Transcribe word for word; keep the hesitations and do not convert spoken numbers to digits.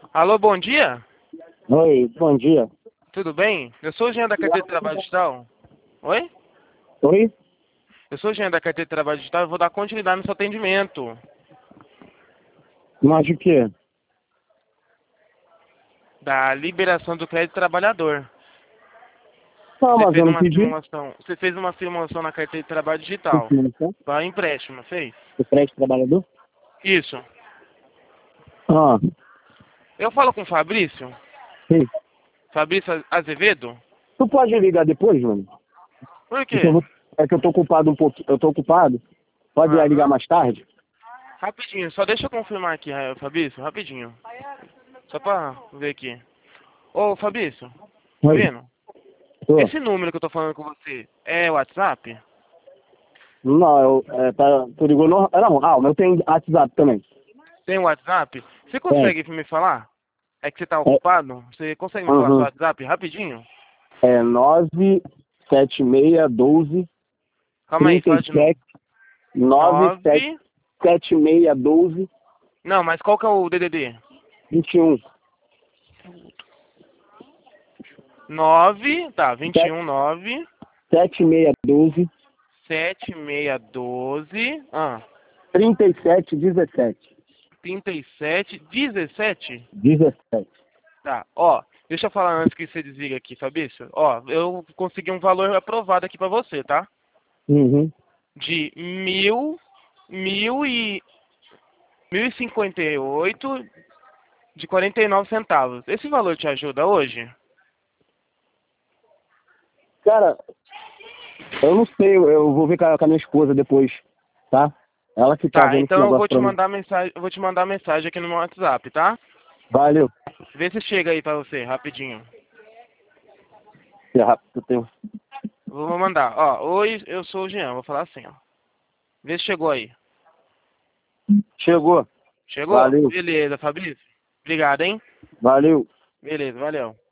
Alô, bom dia? Oi, bom dia. Tudo bem? Eu sou o Jean da Carteira de Trabalho Digital. Oi? Oi? Eu sou o Jean da Carteira de Trabalho Digital e vou dar continuidade no seu atendimento. Mas o quê? Da liberação do crédito trabalhador. Não, Você mas eu fez não uma pedi. simulação. Você fez uma simulação na carteira de trabalho digital. Confirmação. Para empréstimo, fez? O crédito trabalhador? Isso. Ah, Eu falo com o Fabrício? sim. Fabrício Azevedo? Tu pode ligar depois, mano? Por Porque eu quê? vou... É que eu tô ocupado um pouco. Eu tô ocupado. Pode ligar Aham. mais tarde? Rapidinho, só deixa eu confirmar aqui, eh, Fabrício, rapidinho. Só pra ver aqui. Ô, Fabrício, tá Oi. vendo? Tô. Esse número que eu tô falando com você é WhatsApp? Não, eu... É, tá... Tu ligou no... Ah, não. Ah, o meu tem WhatsApp também. Tem WhatsApp? Você Tem. consegue me falar? É que você tá É... ocupado? Você consegue me falar seu Uhum. WhatsApp rapidinho? É nove sete seis doze Calma aí, trinta fala e de novo. sete nove sete Nove. sete seis doze Não, mas qual que é o D D D? vinte e um. Nove. Tá, vinte e um, nove. sete seis doze Sete, meia, doze. Ah, trinta e sete dezessete. trinta e sete, dezessete. dezessete. Tá, ó. Deixa eu falar antes que você desliga aqui, Fabrício. Ó, eu consegui um valor aprovado aqui pra você, tá? Uhum. De mil, mil e mil e cinquenta e oito de quarenta e nove centavos. Esse valor te ajuda hoje? Cara, eu não sei, eu eu vou ver com a, com a minha esposa depois, tá? Ela que tá Tá, vendo esse então eu negócio vou te pra mim. mandar mensagem, eu vou te mandar mensagem aqui no meu WhatsApp, tá? Valeu. Vê se chega aí pra você, rapidinho. É rápido, eu tenho. Vou mandar, ó, oi, eu sou o Jean, vou falar assim, ó. Vê se chegou aí. Chegou. Chegou? Valeu. Beleza, Fabrício. Obrigado, hein? Valeu. Beleza, valeu.